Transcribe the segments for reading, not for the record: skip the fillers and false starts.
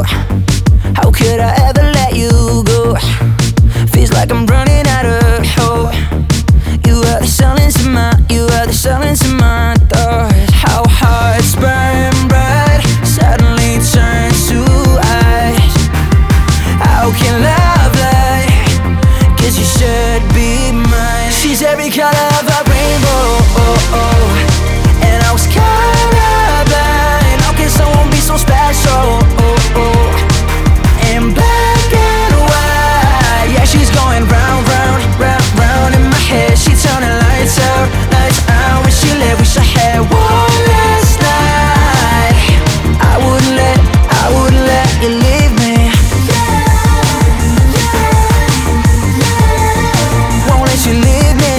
How could I ever let you go? Feels like I'm running out of hope. You are the silence in my, you are the silence in my thoughts. How hearts burn bright suddenly turn to ice. How can love lie? 'Cause you should be mine. She's every color of a rainbow, and I was colorblind. How can someone be so special? In black and white, yeah, she's going round, round, round, round in my head. She turning lights out when she left. Wish I had one last night. I wouldn't let you leave me. Won't let you leave me.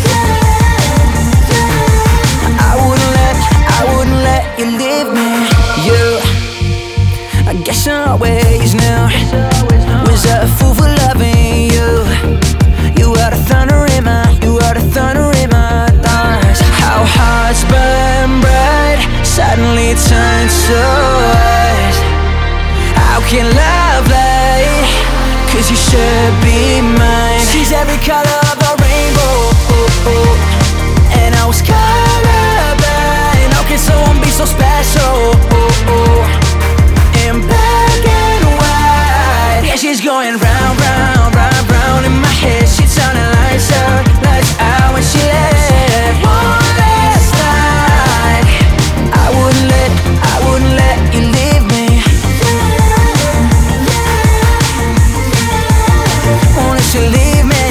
I wouldn't let you leave me. You, I guess I always knew, was a fool for loving you. You are the thunder in my, you are the thunder in my thoughts. How hearts burn bright suddenly turn to ice. How can love lie? 'Cause you should be mine. She's every color of a rainbow, and I was colorblind. How can someone be so special? In black and white, yeah, she's going round, round, round, round in my head. She turning lights out when she left. One last night. I wouldn't let you leave me. Won't let you leave me.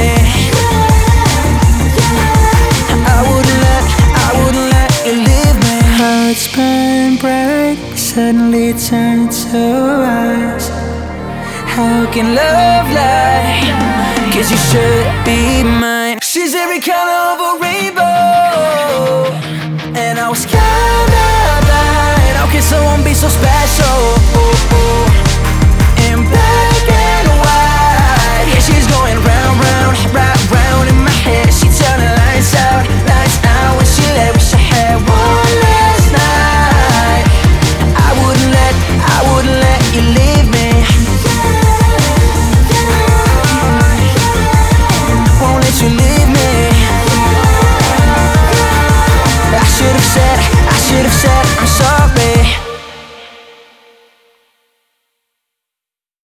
I wouldn't let you leave me. Hearts burn bright suddenly turn to ice. How can love lie? 'Cause you should be mine. She's every color of a rainbow,